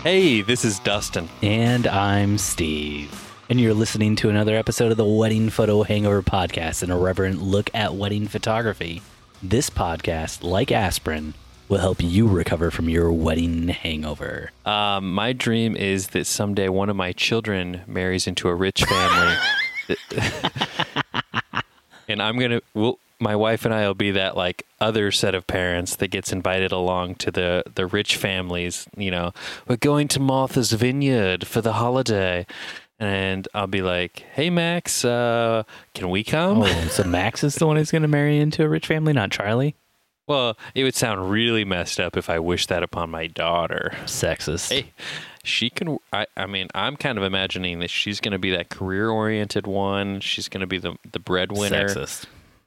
Hey, this is Dustin. And I'm Steve. And you're listening to another episode of the Wedding Photo Hangover Podcast, an irreverent look at wedding photography. This podcast, like aspirin, will help you recover from your wedding hangover. My dream is that someday one of my children marries into a rich family. And my wife and I will be that like other set of parents that gets invited along to the rich families. You know, we're going to Martha's Vineyard for the holiday. And I'll be like, hey, Max, can we come? Oh, so Max is the one who's going to marry into a rich family, not Charlie? Well, it would sound really messed up if I wished that upon my daughter. Sexist. Hey, she can, I mean, I'm kind of imagining that she's going to be that career-oriented one. She's going to be the breadwinner. Sexist.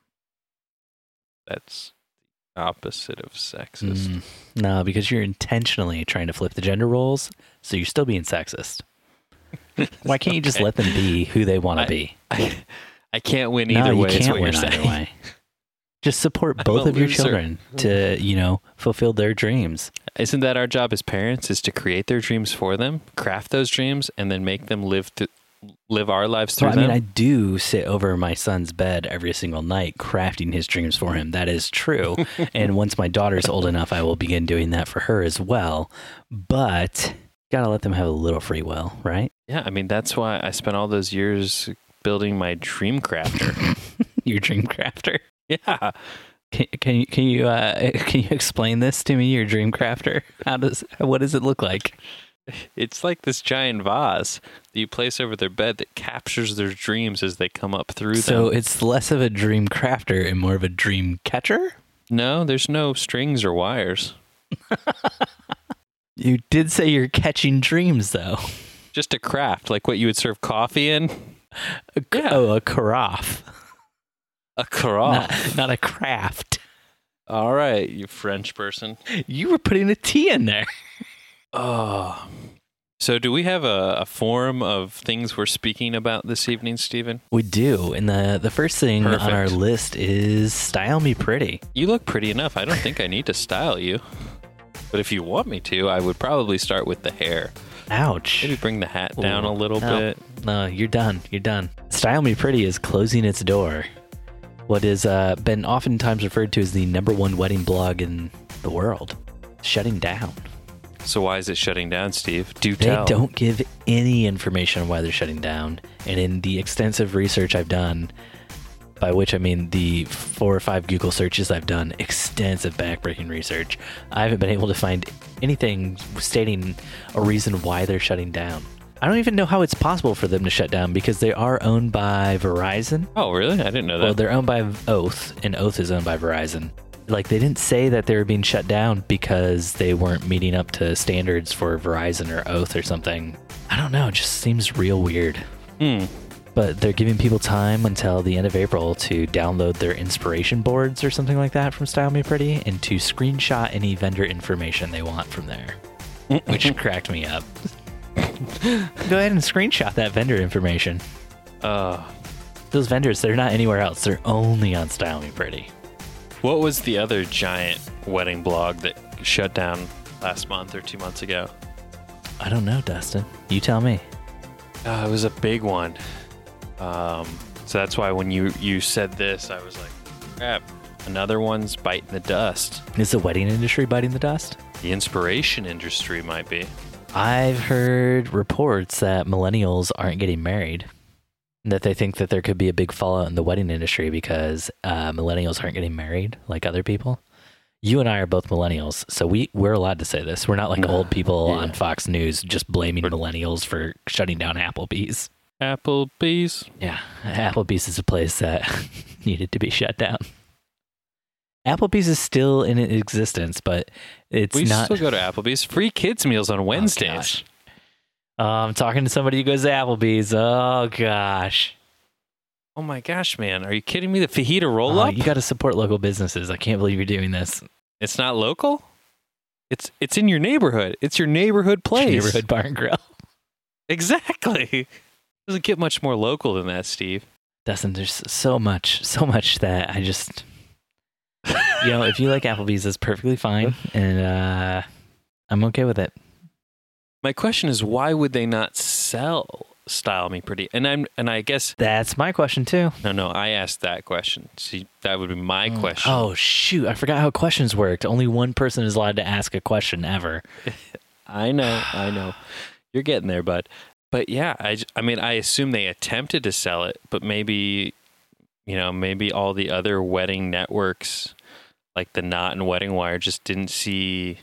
That's the opposite of sexist. No, because you're intentionally trying to flip the gender roles, so you're still being sexist. Why can't you just let them be who they want to be? I can't win either way. You can't win win either way. Just support both of your children to, fulfill their dreams. Isn't that our job as parents, is to create their dreams for them, craft those dreams, and then make them live our lives through them? I do sit over my son's bed every single night crafting his dreams for him. That is true. And once my daughter's old enough, I will begin doing that for her as well. But gotta let them have a little free will, right? Yeah, I mean, that's why I spent all those years building my dream crafter. Your dream crafter? Yeah. Can you explain this to me, your dream crafter? What does it look like? It's like this giant vase that you place over their bed that captures their dreams as they come up through them. So it's less of a dream crafter and more of a dream catcher? No, there's no strings or wires. You did say you're catching dreams, though. Just a craft, like what you would serve coffee in. Oh, a carafe. A carafe. Not a craft. All right, you French person. You were putting a T in there. Oh. So do we have a forum of things we're speaking about this evening, Stephen? We do. And the first thing Perfect. on our list is Style Me Pretty. You look pretty enough. I don't think I need to style you. But if you want me to, I would probably start with the hair. Ouch. Maybe bring the hat down a little bit. No, you're done. You're done. Style Me Pretty is closing its door. What has been oftentimes referred to as the #1 wedding blog in the world. Shutting down. So why is it shutting down, Steve? Do tell. They don't give any information on why they're shutting down. And in the extensive research I've done, by which I mean the 4 or 5 Google searches I've done, extensive backbreaking research, I haven't been able to find anything stating a reason why they're shutting down. I don't even know how it's possible for them to shut down because they are owned by Verizon. Oh, really? I didn't know that. Well, they're owned by Oath, and Oath is owned by Verizon. Like, they didn't say that they were being shut down because they weren't meeting up to standards for Verizon or Oath or something. I don't know. It just seems real weird. But they're giving people time until the end of April to download their inspiration boards or something like that from Style Me Pretty and to screenshot any vendor information they want from there, which cracked me up. Go ahead and screenshot that vendor information. Those vendors, they're not anywhere else. They're only on Style Me Pretty. What was the other giant wedding blog that shut down last month or 2 months ago? I don't know, Dustin. You tell me. It was a big one. So that's why when you said this, I was like, crap, another one's biting the dust. Is the wedding industry biting the dust? The inspiration industry might be. I've heard reports that millennials aren't getting married, that they think that there could be a big fallout in the wedding industry because millennials aren't getting married like other people. You and I are both millennials, so we're allowed to say this. We're not like old people on Fox News just blaming millennials for shutting down Applebee's. Applebee's? Yeah, Applebee's is a place that needed to be shut down. Applebee's is still in existence, but it's we not. We still go to Applebee's. Free kids meals on Wednesdays. I'm talking to somebody who goes to Applebee's. Oh, gosh. Oh, my gosh, man. Are you kidding me? The fajita roll-up? You got to support local businesses. I can't believe you're doing this. It's not local? It's in your neighborhood. It's your neighborhood place. Your neighborhood bar and grill. Exactly. Doesn't get much more local than that, Steve. Dustin, there's so much that I just... if you like Applebee's, that's perfectly fine. And I'm okay with it. My question is, why would they not sell Style Me Pretty? And I guess That's my question too. no, I asked that question. See, that would be my question. Oh shoot, I forgot how questions worked. Only one person is allowed to ask a question ever. I know. You're getting there, bud. But yeah, I mean, I assume they attempted to sell it, but maybe all the other wedding networks, like the Knot and Wedding Wire, just didn't see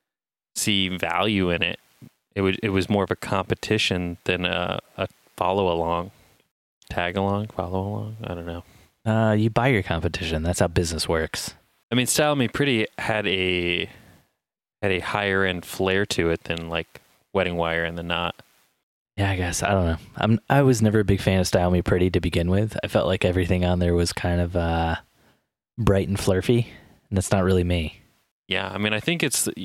value in it. It was more of a competition than a follow along, tag along, follow along. I don't know. You buy your competition. That's how business works. I mean, Style Me Pretty had a higher end flair to it than like Wedding Wire and the Knot. Yeah, I guess. I don't know. I was never a big fan of Style Me Pretty to begin with. I felt like everything on there was kind of bright and flirty, and that's not really me. Yeah, I mean, I think it's the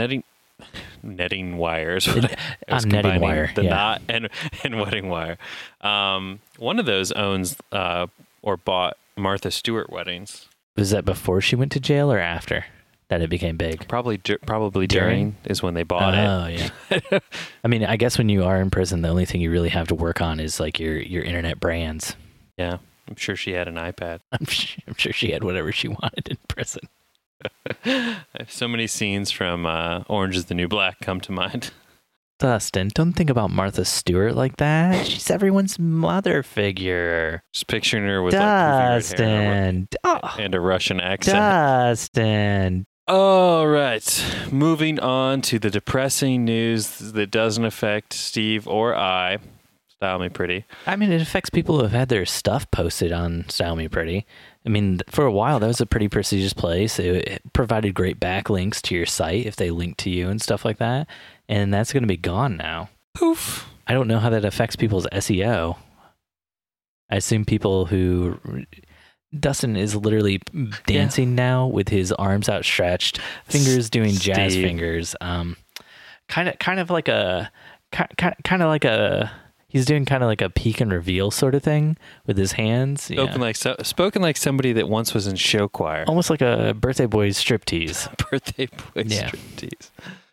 netting wires. On Netting Wire, the yeah. Knot and Wedding Wire. One of those owns or bought Martha Stewart Weddings. Was that before she went to jail or after that it became big? Probably during is when they bought it. Oh yeah. I mean, I guess when you are in prison, the only thing you really have to work on is like your internet brands. Yeah, I'm sure she had an iPad. I'm sure she had whatever she wanted in prison. I have so many scenes from Orange is the New Black come to mind. Dustin, don't think about Martha Stewart like that. She's everyone's mother figure. Just picturing her with Dustin. like hair and a Russian accent. Dustin. All right, moving on to the depressing news that doesn't affect Steve or I. Style Me Pretty. I mean, it affects people who have had their stuff posted on Style Me Pretty. I mean, for a while, that was a pretty prestigious place. It provided great backlinks to your site if they linked to you and stuff like that. And that's going to be gone now. Poof. I don't know how that affects people's SEO. I assume people who... Dustin is literally dancing now with his arms outstretched, fingers doing jazz fingers. Kind of like a... He's doing kind of like a peek and reveal sort of thing with his hands. Spoken like somebody that once was in show choir. Almost like a birthday boy striptease. Birthday boy striptease.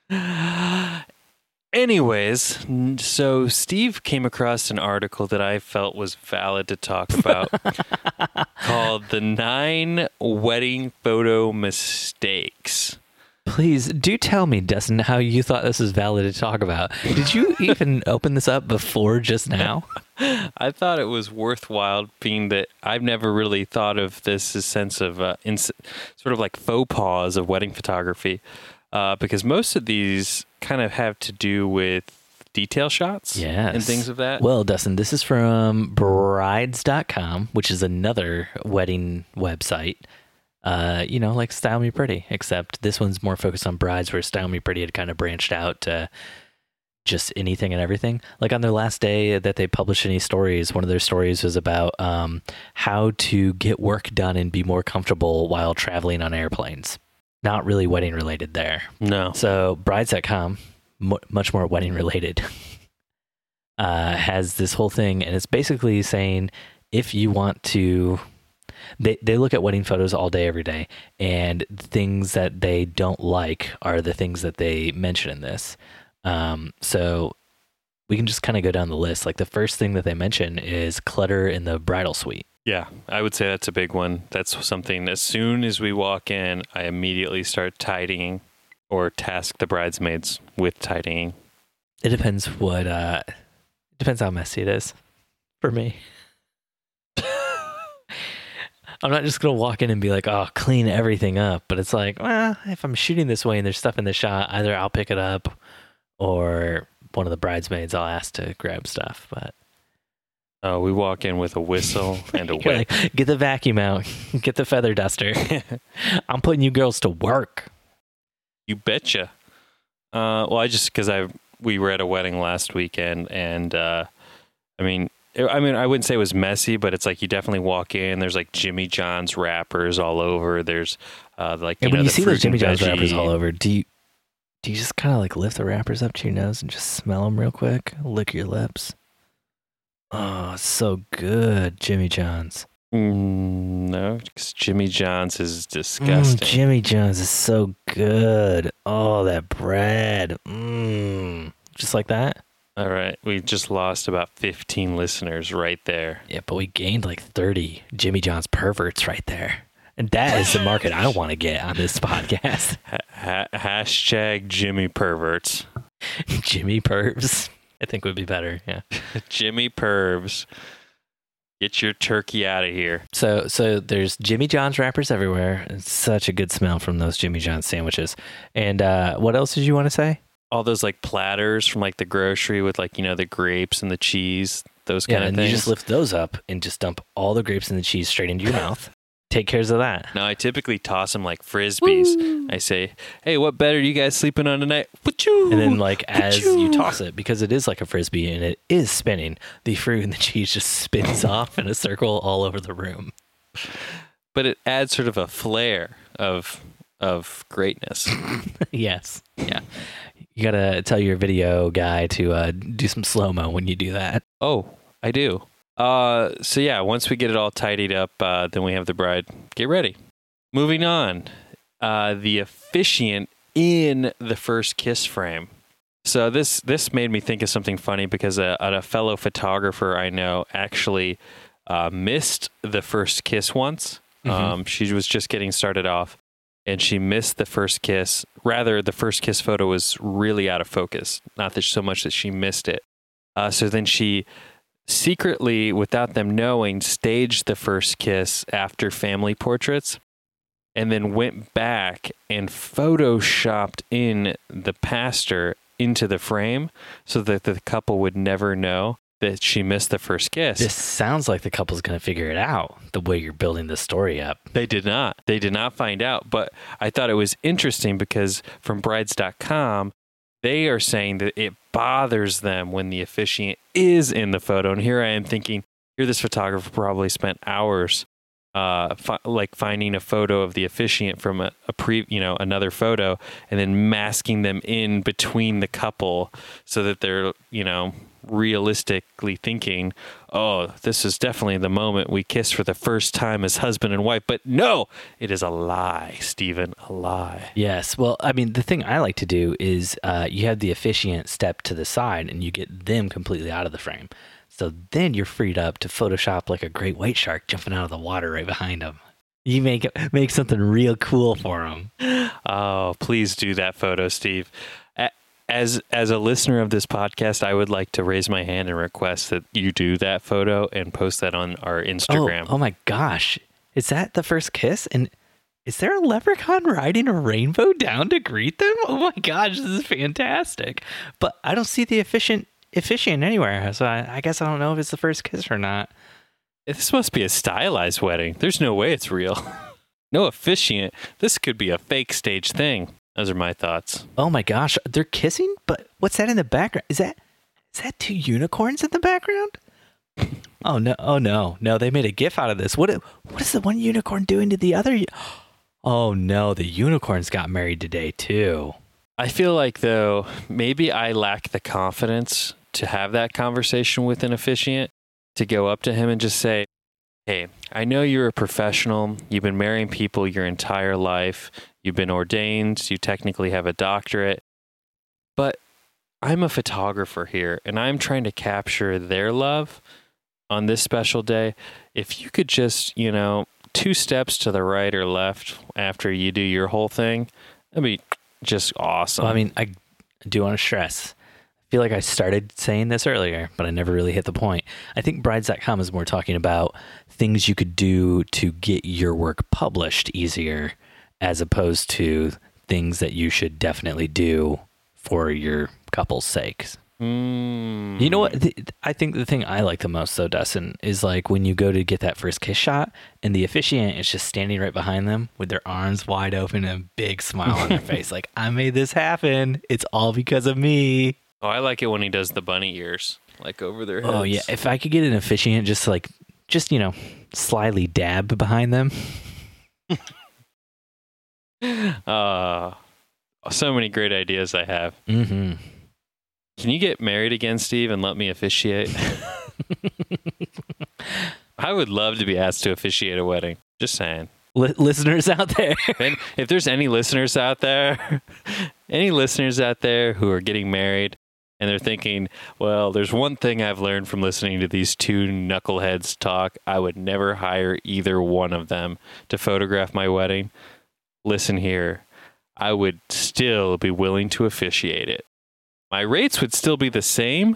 Anyways, so Steve came across an article that I felt was valid to talk about called The 9 Wedding Photo Mistakes. Please do tell me, Dustin, how you thought this was valid to talk about. Did you even open this up before just now? I thought it was worthwhile, being that I've never really thought of this as sense of sort of like faux pas of wedding photography, because most of these kind of have to do with detail shots and things of that. Well, Dustin, this is from brides.com, which is another wedding website. Like Style Me Pretty, except this one's more focused on brides, where Style Me Pretty had kind of branched out to just anything and everything. Like on their last day that they published any stories, one of their stories was about how to get work done and be more comfortable while traveling on airplanes. Not really wedding related there. No. So brides.com, much more wedding related, has this whole thing, and it's basically saying if you want to... They look at wedding photos all day, every day, and things that they don't like are the things that they mention in this. So we can just kind of go down the list. Like the first thing that they mention is clutter in the bridal suite. Yeah, I would say that's a big one. That's something, as soon as we walk in, I immediately start tidying or task the bridesmaids with tidying. It depends depends how messy it is for me. I'm not just going to walk in and be like, oh, clean everything up. But it's like, well, if I'm shooting this way and there's stuff in the shot, either I'll pick it up or one of the bridesmaids I'll ask to grab stuff. But we walk in with a whistle and a whip. Like, get the vacuum out. Get the feather duster. I'm putting you girls to work. You betcha. Because we were at a wedding last weekend, and I wouldn't say it was messy, but it's like you definitely walk in. There's like Jimmy John's wrappers all over. There's when you see those Jimmy John's wrappers all over, do you just kind of like lift the wrappers up to your nose and just smell them real quick? Lick your lips. Oh, it's so good, Jimmy John's. No, because Jimmy John's is disgusting. Jimmy John's is so good. Oh, that bread. just like that. All right. We just lost about 15 listeners right there. Yeah, but we gained like 30 Jimmy John's perverts right there. And that is the market I want to get on this podcast. Hashtag Jimmy Perverts. Jimmy Pervs, I think would be better. Yeah. Jimmy Pervs. Get your turkey out of here. So there's Jimmy John's wrappers everywhere. It's such a good smell from those Jimmy John's sandwiches. And what else did you want to say? All those like platters from like the grocery with like, the grapes and the cheese, those kind of and things. You just lift those up and just dump all the grapes and the cheese straight into your mouth. Take cares of that. No, I typically toss them like Frisbees. Woo. I say, hey, what bed are you guys sleeping on tonight? Wachoo! And then like as you toss it, because it is like a Frisbee and it is spinning, the fruit and the cheese just spins off in a circle all over the room. But it adds sort of a flair of greatness. Yes. Yeah. You got to tell your video guy to do some slow-mo when you do that. Oh, I do. So yeah, once we get it all tidied up, then we have the bride get ready. Moving on, the officiant in the first kiss frame. So this made me think of something funny because a fellow photographer I know actually missed the first kiss once. Mm-hmm. She was just getting started off, and she missed the first kiss. Rather, the first kiss photo was really out of focus. Not that so much that she missed it. So then she secretly, without them knowing, staged the first kiss after family portraits, and then went back and photoshopped in the pastor into the frame so that the couple would never know that she missed the first kiss. This sounds like the couple's going to figure it out the way you're building the story up. They did not. They did not find out, but I thought it was interesting because from brides.com, they are saying that it bothers them when the officiant is in the photo. And here I am thinking, here this photographer probably spent hours finding a photo of the officiant from another photo and then masking them in between the couple so that they're, realistically thinking, oh, this is definitely the moment we kiss for the first time as husband and wife. But no, it is a lie, Stephen, a lie. Yes. Well, I mean, the thing I like to do is you have the officiant step to the side and you get them completely out of the frame. So then you're freed up to Photoshop like a great white shark jumping out of the water right behind them. You make something real cool for them. Oh, please do that photo, Steve. As a listener of this podcast, I would like to raise my hand and request that you do that photo and post that on our Instagram. Oh my gosh. Is that the first kiss? And is there a leprechaun riding a rainbow down to greet them? Oh my gosh, this is fantastic. But I don't see the officiant anywhere. So I guess I don't know if it's the first kiss or not. This must be a stylized wedding. There's no way it's real. No officiant. This could be a fake stage thing. Those are my thoughts. Oh my gosh, they're kissing? But what's that in the background? Is that two unicorns in the background? Oh no. No, they made a GIF out of this. What is the one unicorn doing to the other? Oh no, the unicorns got married today too. I feel like, though, maybe I lack the confidence to have that conversation with an officiant, to go up to him and just say, hey, I know you're a professional. You've been marrying people your entire life. You've been ordained. You technically have a doctorate. But I'm a photographer here, and I'm trying to capture their love on this special day. If you could just, 2 steps to the right or left after you do your whole thing, that'd be just awesome. Well, I mean, I do want to stress. I feel like I started saying this earlier, but I never really hit the point. I think brides.com is more talking about things you could do to get your work published easier, as opposed to things that you should definitely do for your couple's sakes. You know what? I think the thing I like the most, though, Dustin, is like when you go to get that first kiss shot and the officiant is just standing right behind them with their arms wide open and a big smile on their face. Like, I made this happen. It's all because of me. Oh, I like it when he does the bunny ears, like over their heads. Oh, yeah. If I could get an officiant just slyly dab behind them. So many great ideas I have. Mm-hmm. Can you get married again, Steve, and let me officiate? I would love to be asked to officiate a wedding. Just saying. Listeners out there. And if there's any listeners out there who are getting married and they're thinking, well, there's one thing I've learned from listening to these two knuckleheads talk. I would never hire either one of them to photograph my wedding. Listen here, I would still be willing to officiate it. My rates would still be the same,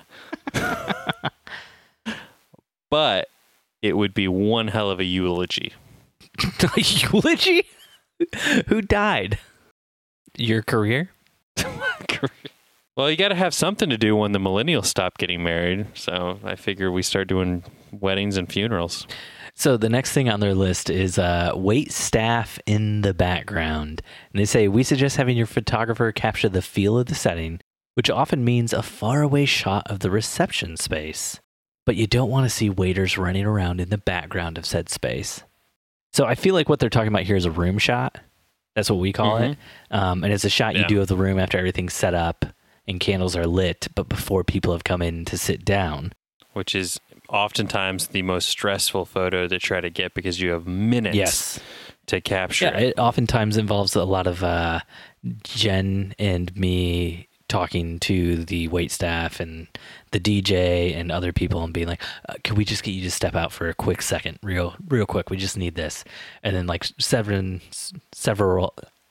but it would be one hell of a eulogy. A eulogy? Who died? Your career? Well, you got to have something to do when the millennials stop getting married. So I figure we start doing weddings and funerals. So the next thing on their list is wait staff in the background. And they say, we suggest having your photographer capture the feel of the setting, which often means a faraway shot of the reception space. But you don't want to see waiters running around in the background of said space. So I feel like what they're talking about here is a room shot. That's what we call it. And it's a shot you do of the room after everything's set up and candles are lit, but before people have come in to sit down. Which is oftentimes the most stressful photo to try to get because you have minutes to capture. Yeah, it oftentimes involves a lot of Jen and me talking to the wait staff and the DJ and other people and being like, can we just get you to step out for a quick second, real quick, we just need this. And then like several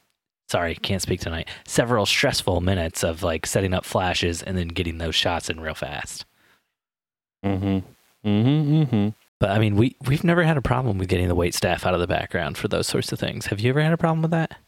stressful minutes of like setting up flashes and then getting those shots in real fast. But I mean, we've never had a problem with getting the wait staff out of the background for those sorts of things. Have you ever had a problem with that?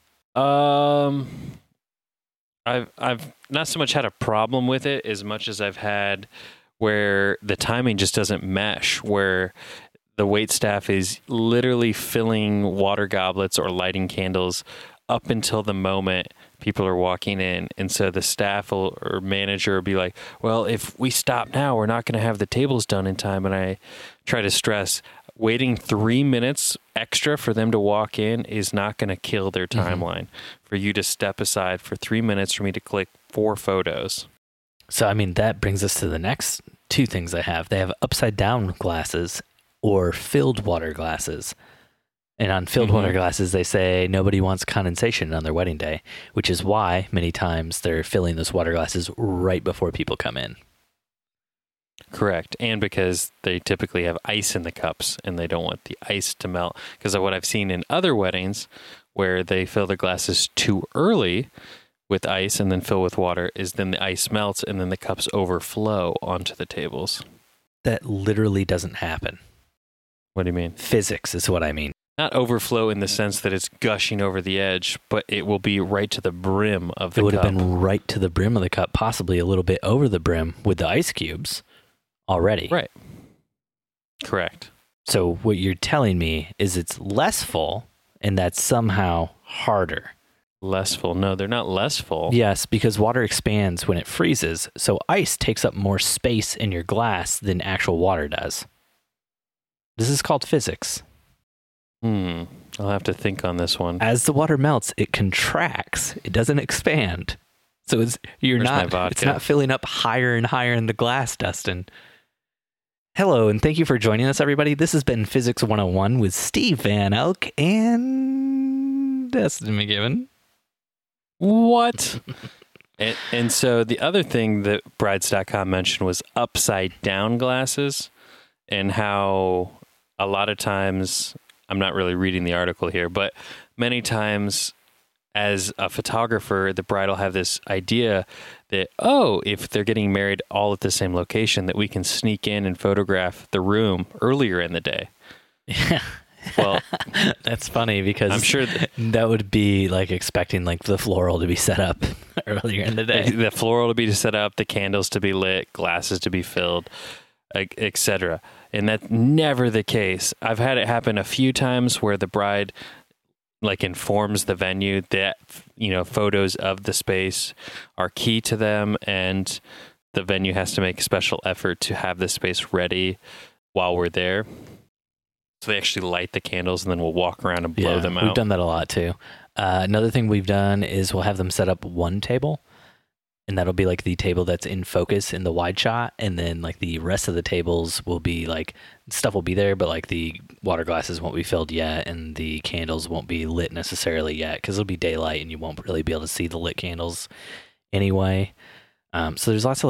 I've not so much had a problem with it as much as I've had where the timing just doesn't mesh, where the wait staff is literally filling water goblets or lighting candles up until the moment people are walking in. And so the staff or manager will be like, well, if we stop now, we're not going to have the tables done in time. And I try to stress, waiting 3 minutes extra for them to walk in is not going to kill their timeline. For you to step aside for 3 minutes for me to click 4 photos. So, I mean, that brings us to the next two things I have. They have upside down glasses or filled water glasses. And on filled water glasses, they say nobody wants condensation on their wedding day, which is why many times they're filling those water glasses right before people come in. Correct. And because they typically have ice in the cups and they don't want the ice to melt. Because of what I've seen in other weddings where they fill the glasses too early with ice and then fill with water is then the ice melts and then the cups overflow onto the tables. That literally doesn't happen. What do you mean? Physics is what I mean. Not overflow in the sense that it's gushing over the edge, but it will be right to the brim of the cup. It would have been right to the brim of the cup, possibly a little bit over the brim with the ice cubes already. Right. Correct. So what you're telling me is it's less full and that's somehow harder. Less full. No, they're not less full. Yes, because water expands when it freezes. So ice takes up more space in your glass than actual water does. This is called physics. I'll have to think on this one. As the water melts, it contracts. It doesn't expand. So it's not filling up higher and higher in the glass, Dustin. Hello, and thank you for joining us, everybody. This has been Physics 101 with Steve Van Elk and Dustin McGibbon. What? and so the other thing that Brides.com mentioned was upside down glasses and how a lot of times, I'm not really reading the article here, but many times as a photographer, the bride will have this idea that, if they're getting married all at the same location, that we can sneak in and photograph the room earlier in the day. Yeah. Well, that's funny because I'm sure that would be like expecting like the floral to be set up earlier in the day. The floral to be set up, the candles to be lit, glasses to be filled, etc. And that's never the case. I've had it happen a few times where the bride like informs the venue that, photos of the space are key to them and the venue has to make a special effort to have the space ready while we're there. So they actually light the candles and then we'll walk around and blow them out. We've done that a lot too. Another thing we've done is we'll have them set up one table and that'll be like the table that's in focus in the wide shot. And then like the rest of the tables will be like stuff will be there, but like the water glasses won't be filled yet. And the candles won't be lit necessarily yet because it'll be daylight and you won't really be able to see the lit candles anyway. So there's lots of like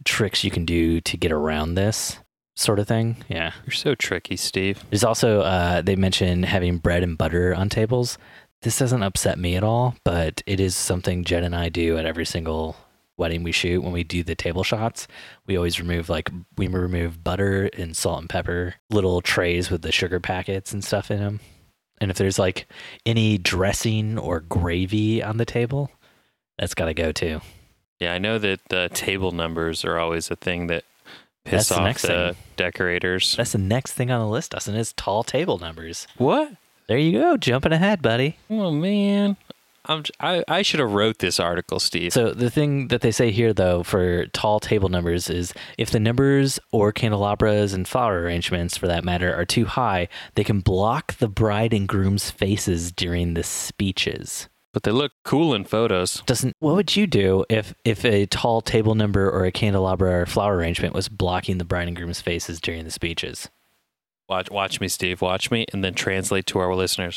tricks you can do to get around this sort of thing. Yeah. You're so tricky, Steve. There's also, they mentioned having bread and butter on tables. This doesn't upset me at all, but it is something Jen and I do at every single wedding we shoot. When we do the table shots, we always remove butter and salt and pepper, little trays with the sugar packets and stuff in them. And if there's like any dressing or gravy on the table, that's got to go too. Yeah, I know that the table numbers are always a thing that piss off the decorators. That's the next thing on the list, Dustin, is tall table numbers. What? There you go, jumping ahead, buddy. Oh, man. I should have wrote this article, Steve. So the thing that they say here, though, for tall table numbers is if the numbers or candelabras and flower arrangements, for that matter, are too high, they can block the bride and groom's faces during the speeches. But they look cool in photos. What would you do if a tall table number or a candelabra or flower arrangement was blocking the bride and groom's faces during the speeches? Watch me, Steve. Watch me, and then translate to our listeners.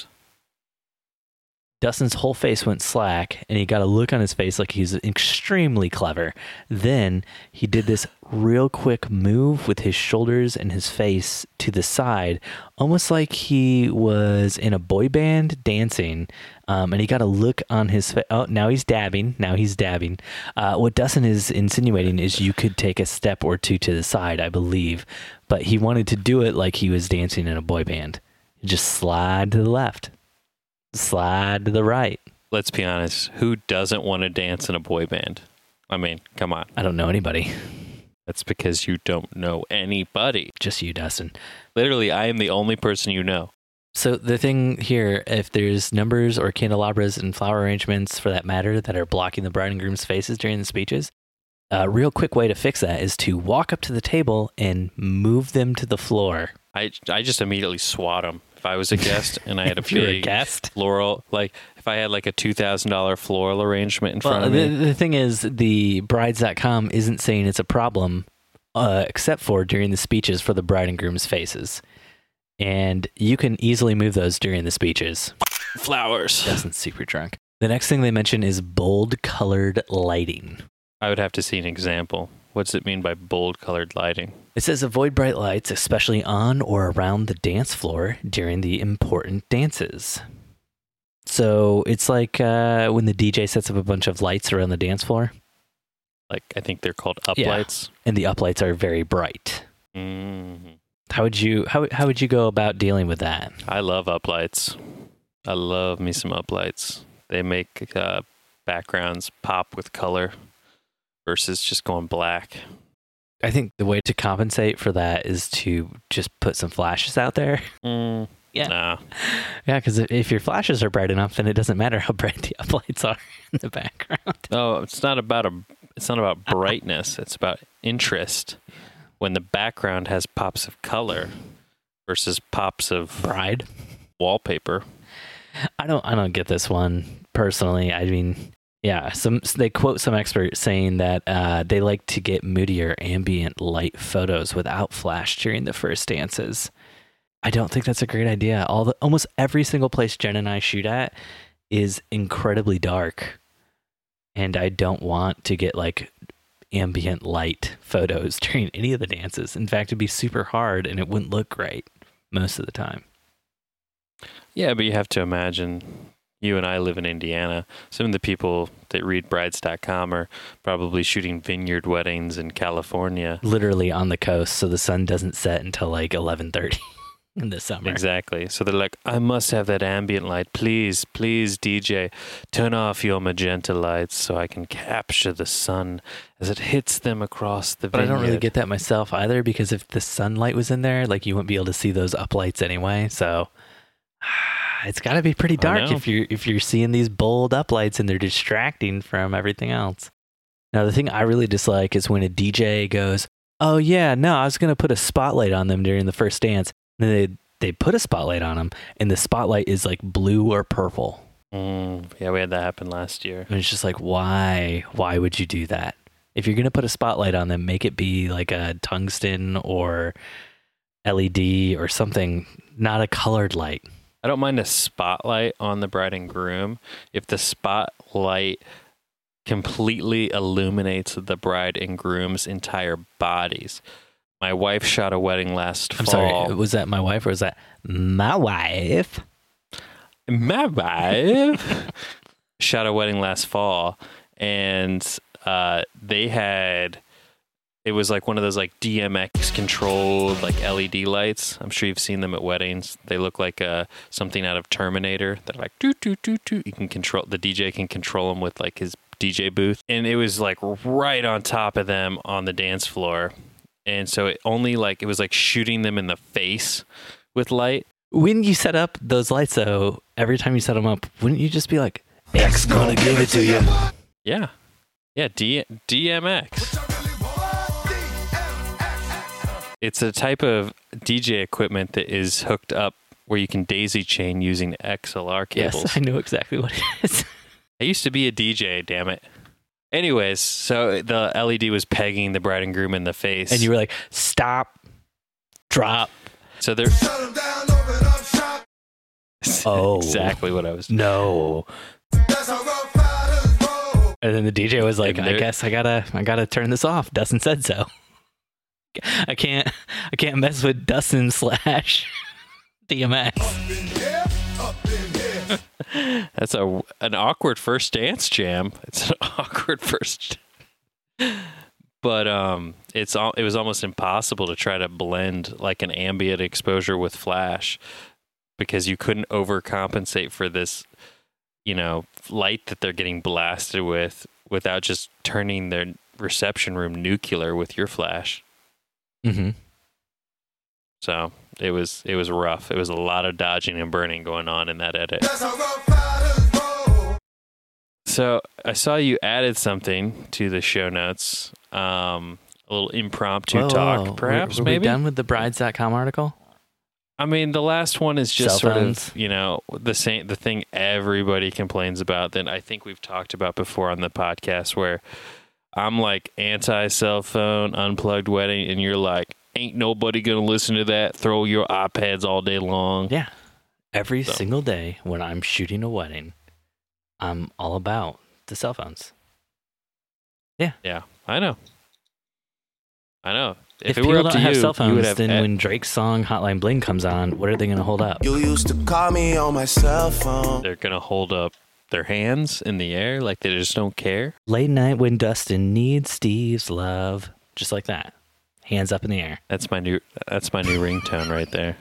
Dustin's whole face went slack, and he got a look on his face like he's extremely clever. Then he did this real quick move with his shoulders and his face to the side, almost like he was in a boy band dancing. And he got a look on his face. Oh, now he's dabbing. What Dustin is insinuating is you could take a step or two to the side, I believe. But he wanted to do it like he was dancing in a boy band. Just slide to the left. Slide to the right. Let's be honest. Who doesn't want to dance in a boy band? I mean, come on. I don't know anybody. That's because you don't know anybody. Just you, Dustin. Literally, I am the only person you know. So the thing here, if there's numbers or candelabras and flower arrangements, for that matter, that are blocking the bride and groom's faces during the speeches, a real quick way to fix that is to walk up to the table and move them to the floor. I just immediately swat them. If I was a guest and I had a big guest floral, like if I had like a $2,000 floral arrangement in front of me. The thing is, the brides.com isn't saying it's a problem, except for during the speeches for the bride and groom's faces. And you can easily move those during the speeches. Flowers. Dustin's super drunk. The next thing they mention is bold colored lighting. I would have to see an example. What's it mean by bold colored lighting? It says avoid bright lights, especially on or around the dance floor during the important dances. So it's like when the DJ sets up a bunch of lights around the dance floor. Like, I think they're called uplights. And the uplights are very bright. Mm-hmm. How would you go about dealing with that? I love uplights. I love me some uplights. They make backgrounds pop with color versus just going black. I think the way to compensate for that is to just put some flashes out there. Yeah. Nah. Yeah, because if your flashes are bright enough, then it doesn't matter how bright the uplights are in the background. No, it's not about brightness. It's about interest. When the background has pops of color versus pops of bride wallpaper. I don't get this one personally. I mean, yeah, they quote some experts saying that they like to get moodier ambient light photos without flash during the first dances. I don't think that's a great idea. Almost every single place Jen and I shoot at is incredibly dark, and I don't want to get like ambient light photos during any of the dances. In fact, it'd be super hard and it wouldn't look great most of the time. Yeah, but you have to imagine, you and I live in Indiana. Some of the people that read brides.com are probably shooting vineyard weddings in California. Literally on the coast, so the sun doesn't set until like 11:30 in the summer. Exactly. So they're like, I must have that ambient light. Please, DJ, turn off your magenta lights so I can capture the sun as it hits them across the vineyard. But I don't really get that myself either, because if the sunlight was in there, like you wouldn't be able to see those uplights anyway. So it's got to be pretty dark if you're seeing these bold uplights and they're distracting from everything else. Now, the thing I really dislike is when a DJ goes, oh yeah, no, I was going to put a spotlight on them during the first dance. And then they put a spotlight on them and the spotlight is like blue or purple. Yeah, we had that happen last year. And it's just like, why would you do that? If you're going to put a spotlight on them, make it be like a tungsten or LED or something, not a colored light. I don't mind a spotlight on the bride and groom if the spotlight completely illuminates the bride and groom's entire bodies. My wife shot a wedding last fall. I'm sorry, was that my wife or was that my wife? My wife shot a wedding last fall, and they had, it was like one of those like DMX controlled like LED lights. I'm sure you've seen them at weddings. They look like something out of Terminator. They're like toot toot toot toot. You can control, the DJ can control them with like his DJ booth, and it was like right on top of them on the dance floor. And so it was like shooting them in the face with light. When you set up those lights, though, every time you set them up, wouldn't you just be like, X gonna give it to you? Yeah. Yeah, DMX. It's a type of DJ equipment that is hooked up where you can daisy chain using XLR cables. Yes, I know exactly what it is. I used to be a DJ, damn it. Anyways, so the LED was pegging the bride and groom in the face. And you were like, stop, drop. So they're... Oh. Exactly what I was... No. And then the DJ was like, I guess I gotta turn this off. Dustin said so. I can't mess with Dustin / DMX. That's an awkward first dance jam. It's an awkward first, but it was almost impossible to try to blend like an ambient exposure with flash because you couldn't overcompensate for this, light that they're getting blasted with without just turning their reception room nuclear with your flash. Mm-hmm. So it was rough. It was a lot of dodging and burning going on in that edit. So I saw you added something to the show notes. A little impromptu talk, perhaps. Were maybe we done with the brides.com article? I mean, the last one is just Cell sort phones. of, the thing everybody complains about that I think we've talked about before on the podcast, where I'm like anti-cell phone, unplugged wedding, and you're like, ain't nobody going to listen to that. Throw your iPads all day long. Yeah. Every single day when I'm shooting a wedding, I'm all about the cell phones. Yeah. Yeah, I know. If it were people up don't to have you, cell you phones, would have then when Drake's song Hotline Bling comes on, what are they going to hold up? You used to call me on my cell phone. They're going to hold up their hands in the air like they just don't care. Late night when Dustin needs Steve's love. Just like that. Hands up in the air. That's my new ringtone right there.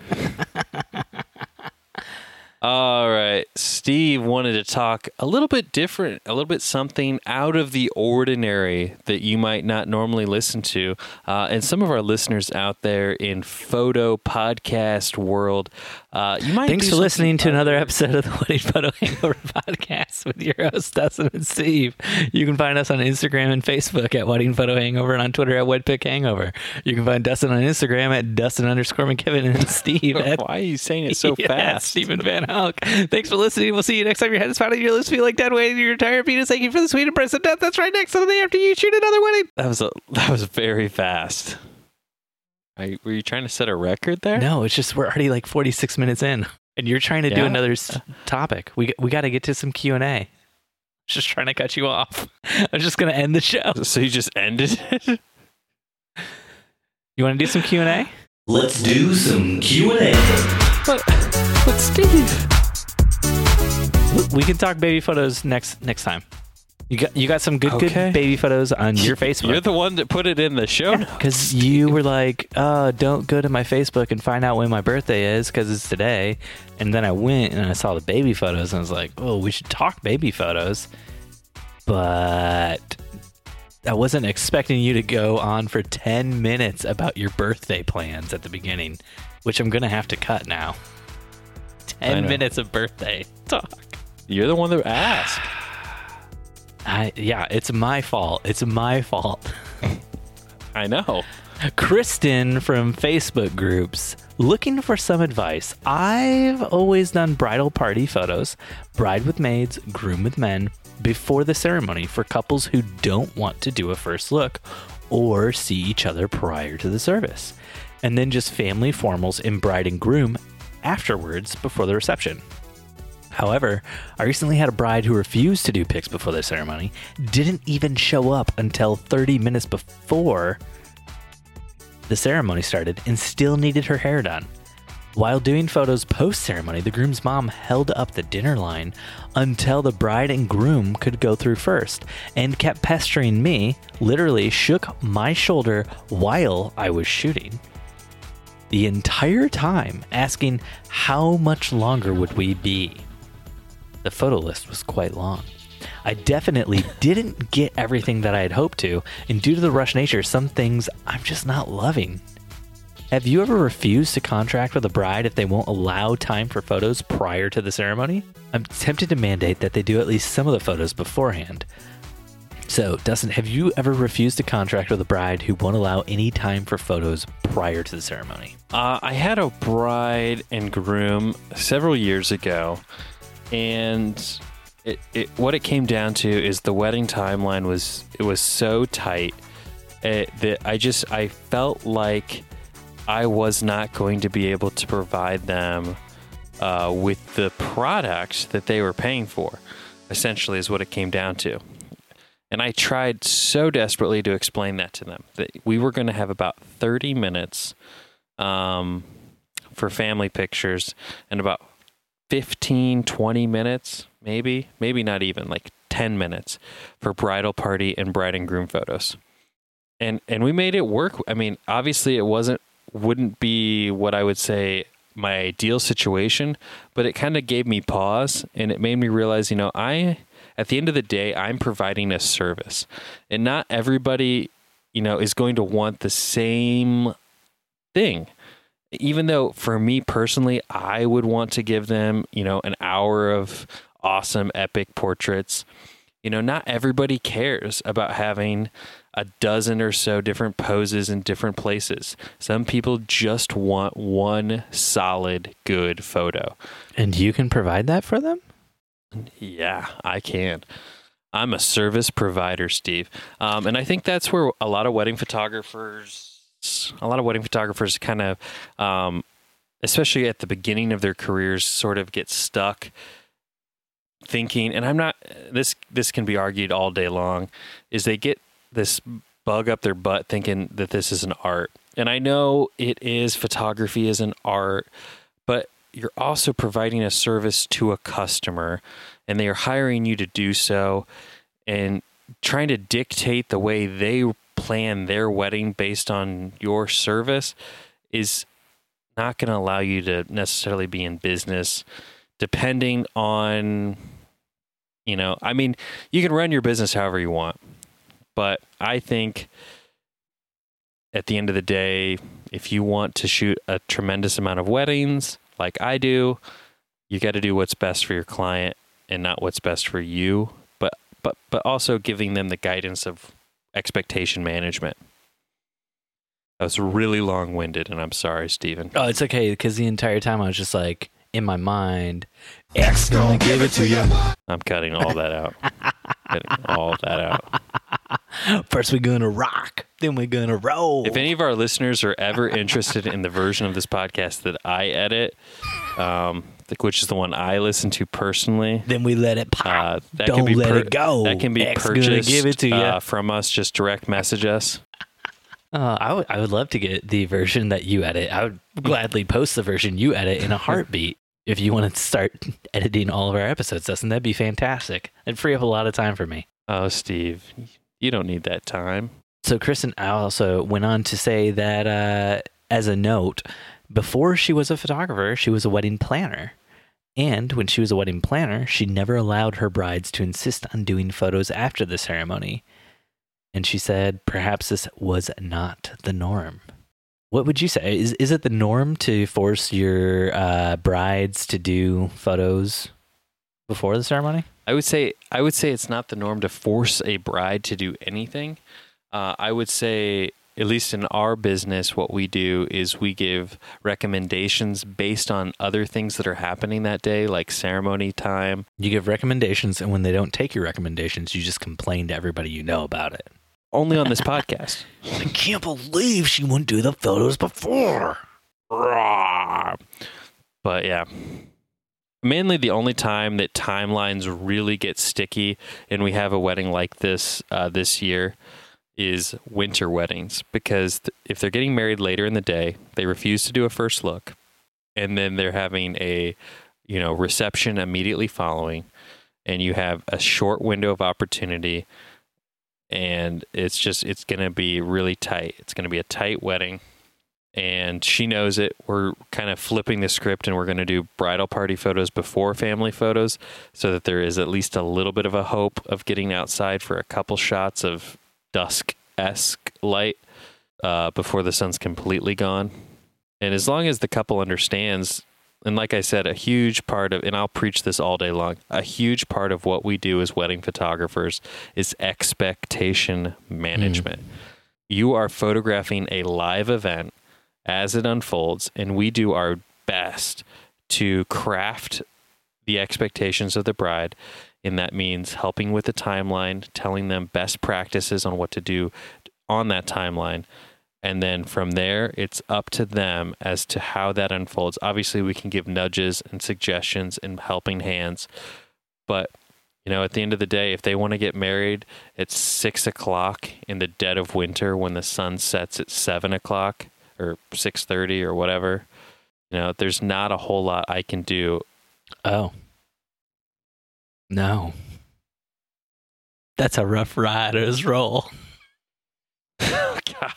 All right. Steve wanted to talk a little bit different, a little bit something out of the ordinary that you might not normally listen to. And some of our listeners out there in photo podcast world, you might. Thanks for listening to another episode of the Wedding Photo Hangover podcast with your hosts, Dustin and Steve. You can find us on Instagram and Facebook at Wedding Photo Hangover and on Twitter at WedPic Hangover. You can find Dustin on Instagram at Dustin_McKibben and Steve at... Why are you saying it so fast? Stephen Van Hulk. Thanks for listening. We'll see you next time your head is found on your lips, feel like dead weighing your entire penis. Thank you for the sweet embrace of death. That's right next Sunday after you shoot another wedding. That was very fast. Were you trying to set a record there? No, it's just we're already like 46 minutes in, and you're trying to do another topic. We got to get to some Q&A. Just trying to cut you off. I was just gonna end the show. So you just ended it? You want to do some Q&A? Let's do some Q&A. But Steve, we can talk baby photos next time. You got some good baby photos on your Facebook. You're the one that put it in the show. Because you were like, oh, don't go to my Facebook and find out when my birthday is because it's today. And then I went and I saw the baby photos and I was like, oh, we should talk baby photos. But I wasn't expecting you to go on for 10 minutes about your birthday plans at the beginning, which I'm going to have to cut now. 10 minutes of birthday talk. You're the one that asked. Yeah, it's my fault. It's my fault. I know. Kristen from Facebook groups, looking for some advice. I've always done bridal party photos, bride with maids, groom with men, before the ceremony for couples who don't want to do a first look or see each other prior to the service. And then just family formals in bride and groom afterwards before the reception. However, I recently had a bride who refused to do pics before the ceremony, didn't even show up until 30 minutes before the ceremony started, and still needed her hair done. While doing photos post-ceremony, the groom's mom held up the dinner line until the bride and groom could go through first, and kept pestering me, literally shook my shoulder while I was shooting the entire time, asking how much longer would we be. The photo list was quite long. I definitely didn't get everything that I had hoped to, and due to the rush nature, some things I'm just not loving. Have you ever refused to contract with a bride if they won't allow time for photos prior to the ceremony? I'm tempted to mandate that they do at least some of the photos beforehand. So, Dustin, have you ever refused to contract with a bride who won't allow any time for photos prior to the ceremony? I had a bride and groom several years ago, and what it came down to is the wedding timeline was so tight that I felt like I was not going to be able to provide them with the product that they were paying for, essentially is what it came down to. And I tried so desperately to explain that to them, that we were going to have about 30 minutes for family pictures and about 15, 20 minutes, maybe not even, like 10 minutes for bridal party and bride and groom photos. And we made it work. I mean, obviously it wouldn't be what I would say my ideal situation, but it kind of gave me pause, and it made me realize, at the end of the day, I'm providing a service, and not everybody, is going to want the same thing. Even though for me personally, I would want to give them, an hour of awesome, epic portraits. Not everybody cares about having a dozen or so different poses in different places. Some people just want one solid, good photo. And you can provide that for them? Yeah, I can. I'm a service provider, Steve. And I think that's where a lot of wedding photographers kind of, especially at the beginning of their careers, sort of get stuck thinking, and I'm not, this can be argued all day long, is they get this bug up their butt thinking that this is an art. And I know it is, photography is an art, but you're also providing a service to a customer, and they are hiring you to do so, and trying to dictate the way they plan their wedding based on your service is not going to allow you to necessarily be in business, depending on, you can run your business however you want. But I think at the end of the day, if you want to shoot a tremendous amount of weddings like I do, you got to do what's best for your client and not what's best for you, but also giving them the guidance of expectation management. I was really long-winded, and I'm sorry, Steven. Oh, it's okay, because the entire time I was just like, in my mind, X gonna give it to you. I'm cutting all that out. First we're gonna rock, then we're gonna roll. If any of our listeners are ever interested in the version of this podcast that I edit, which is the one I listen to personally, then we let it pop. Don't let it go. That can be X purchased give it to you. From us. Just direct message us. I would love to get the version that you edit. I would gladly post the version you edit in a heartbeat. If you want to start editing all of our episodes, Dustin, that'd be fantastic. It'd free up a lot of time for me. Oh, Steve, you don't need that time. So Kristen also went on to say that as a note, before she was a photographer, she was a wedding planner. And when she was a wedding planner, she never allowed her brides to insist on doing photos after the ceremony. And she said perhaps this was not the norm. What would you say? Is it the norm to force your brides to do photos before the ceremony? I would say it's not the norm to force a bride to do anything. I would say, at least in our business, what we do is we give recommendations based on other things that are happening that day, like ceremony time. You give recommendations, and when they don't take your recommendations, you just complain to everybody you know about it. Only on this podcast. I can't believe she wouldn't do the photos before. But yeah. I mainly the only time that timelines really get sticky, and we have a wedding like this this year, is winter weddings, because if they're getting married later in the day, they refuse to do a first look, and then they're having a reception immediately following, and you have a short window of opportunity, and it's going to be really tight. It's going to be a tight wedding, and she knows it. We're kind of flipping the script, and we're going to do bridal party photos before family photos, so that there is at least a little bit of a hope of getting outside for a couple shots of dusk-esque light before the sun's completely gone. And as long as the couple understands, and like I said, a huge part of, and I'll preach this all day long, a huge part of what we do as wedding photographers is expectation management. You are photographing a live event as it unfolds, and we do our best to craft the expectations of the bride. And that means helping with the timeline, telling them best practices on what to do on that timeline. And then from there, it's up to them as to how that unfolds. Obviously, we can give nudges and suggestions and helping hands. But, at the end of the day, if they want to get married at 6 o'clock in the dead of winter when the sun sets at 7 o'clock or 6:30 or whatever, there's not a whole lot I can do. Oh. No. That's a Rough Riders roll. Oh, God.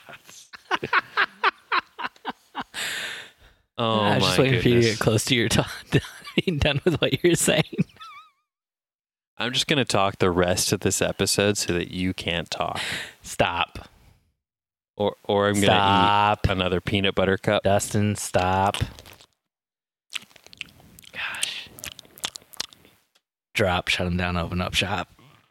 Oh, I was just waiting for you to get close to your being done with what you're saying. I'm just going to talk the rest of this episode so that you can't talk. Stop. Or I'm going to eat another peanut butter cup. Dustin, stop. Gosh. Drop, shut him down, open up shop.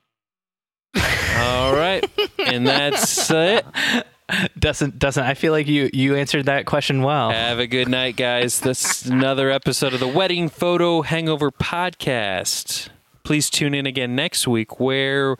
All right. And that's it. Dustin, I feel like you answered that question well. Have a good night, guys. This is another episode of the Wedding Photo Hangover Podcast. Please tune in again next week, where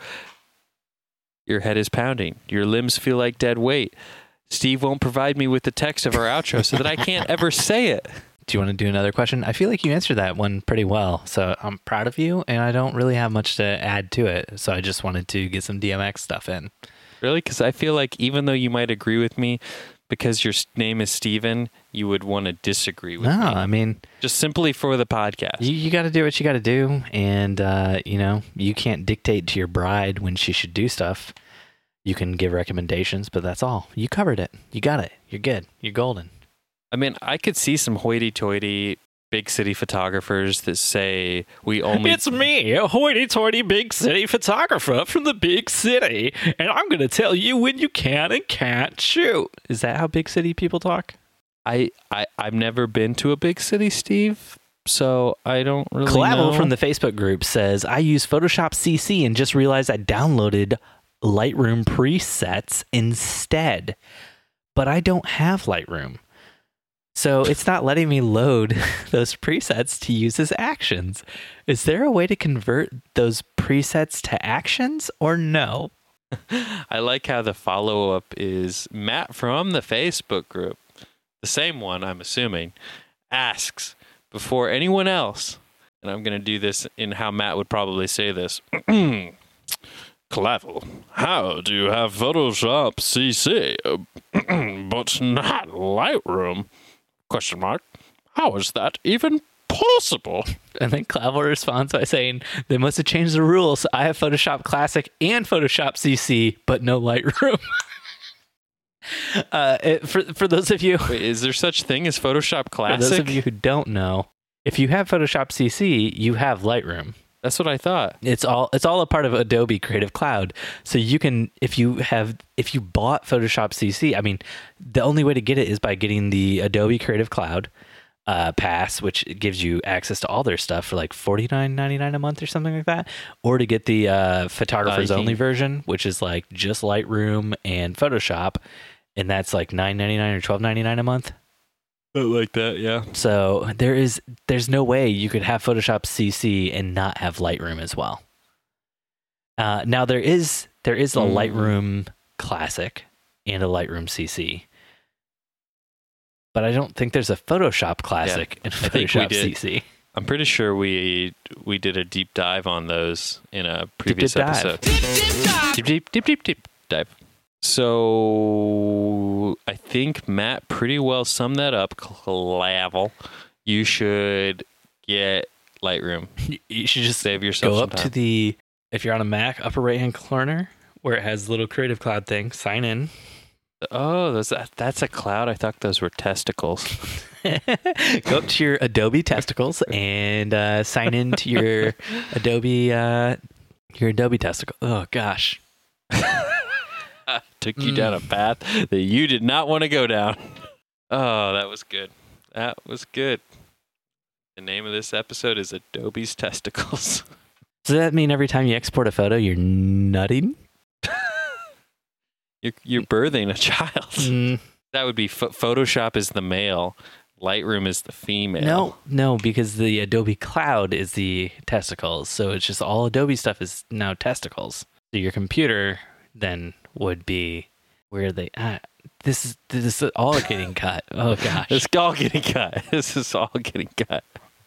your head is pounding, your limbs feel like dead weight. Steve won't provide me with the text of our outro so that I can't ever say it. Do you want to do another question? I feel like you answered that one pretty well, so I'm proud of you, and I don't really have much to add to it, so I just wanted to get some DMX stuff in. Really? Because I feel like even though you might agree with me, because your name is Steven, you would want to disagree with me. No, I mean, just simply for the podcast. You got to do what you got to do, and you can't dictate to your bride when she should do stuff. You can give recommendations, but that's all. You covered it. You got it. You're good. You're golden. I mean, I could see some hoity-toity big city photographers that say we only... It's me, a hoity-toity big city photographer from the big city, and I'm going to tell you when you can and can't shoot. Is that how big city people talk? I've never been to a big city, Steve, so I don't really know. Clavel from the Facebook group says, I use Photoshop CC and just realized I downloaded Lightroom presets instead, but I don't have Lightroom. So it's not letting me load those presets to use as actions. Is there a way to convert those presets to actions or no? I like how the follow-up is Matt from the Facebook group, the same one, I'm assuming, asks before anyone else, and I'm going to do this in how Matt would probably say this. Clavel, how do you have Photoshop CC, but not Lightroom? ? How is that even possible? And then Clavel responds by saying, they must have changed the rules. I have Photoshop Classic and Photoshop CC, but no Lightroom. For those of you... Wait, is there such thing as Photoshop Classic? For those of you who don't know, if you have Photoshop CC, you have Lightroom. That's what I thought. It's all a part of Adobe Creative Cloud. So you can, if you bought Photoshop CC, I mean, the only way to get it is by getting the Adobe Creative Cloud pass, which gives you access to all their stuff for like $49.99 a month or something like that, or to get the photographers only version, which is like just Lightroom and Photoshop, and that's like $9.99 or $12.99 a month. Like that, yeah. So there's no way you could have Photoshop CC and not have Lightroom as well. Now there is a Lightroom Classic and a Lightroom CC, but I don't think there's a Photoshop Classic and Photoshop CC. I'm pretty sure we did a deep dive on those in a previous episode. Deep dive. So I think Matt pretty well summed that up. Clavel, you should get Lightroom. You should just Save yourself go some up time. to the, if you're on a Mac, upper right-hand corner where it has the little Creative Cloud thing, sign in. Oh, that's a cloud. I thought those were testicles. Go up to your Adobe testicles and sign in to your Adobe testicle. Oh gosh. Took you down a path that you did not want to go down. Oh, that was good. That was good. The name of this episode is Adobe's Testicles. Does that mean every time you export a photo, you're nutting? You're birthing a child. That would be Photoshop is the male, Lightroom is the female. No, because the Adobe Cloud is the testicles. So it's just all Adobe stuff is now testicles. So your computer then would be where they this is all getting cut. Oh gosh. It's all getting cut. This is all getting cut.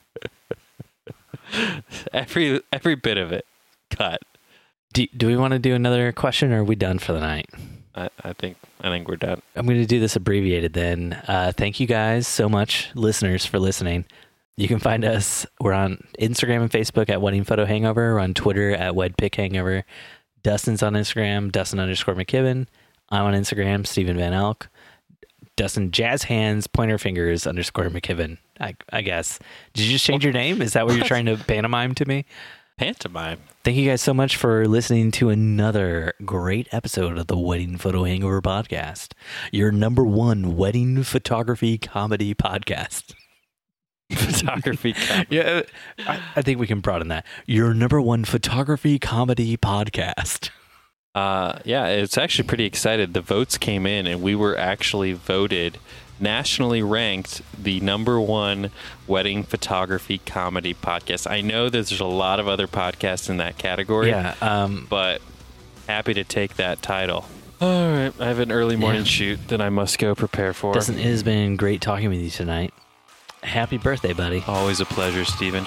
Every bit of it cut. Do we want to do another question, or are we done for the night? I think we're done. I'm going to do this abbreviated then. Thank you guys so much, listeners, for listening. You can find us. We're on Instagram and Facebook at Wedding Photo Hangover. We're on Twitter at WedPic Hangover. Dustin's on Instagram, Dustin_McKibben. I'm on Instagram, Stephen Van Elk. Dustin Jazz Hands Pointer Fingers _McKibben. I guess. Did you just change your name? Is that what you're trying to pantomime to me? Pantomime. Thank you guys so much for listening to another great episode of the Wedding Photo Hangover podcast, your number one wedding photography comedy podcast. Photography comedy. Yeah, I think we can broaden that. Your number one photography comedy podcast. Yeah, it's actually pretty excited. The votes came in, and we were actually voted nationally ranked the number one wedding photography comedy podcast. I know there's a lot of other podcasts in that category. Yeah, but happy to take that title. All right, I have an early morning shoot that I must go prepare for. Dustin, it has been great talking with you tonight. Happy birthday, buddy. Always a pleasure, Stephen.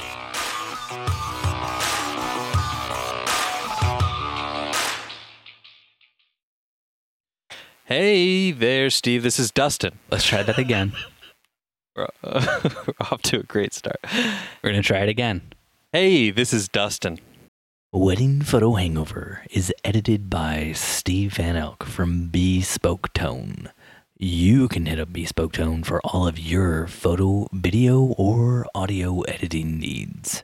Hey there, Steve. This is Dustin. Let's try that again. We're off to a great start. We're going to try it again. Hey, this is Dustin. Wedding Photo Hangover is edited by Steve Van Elk from Bespoke Tone. You can hit up Bespoke Tone for all of your photo, video, or audio editing needs.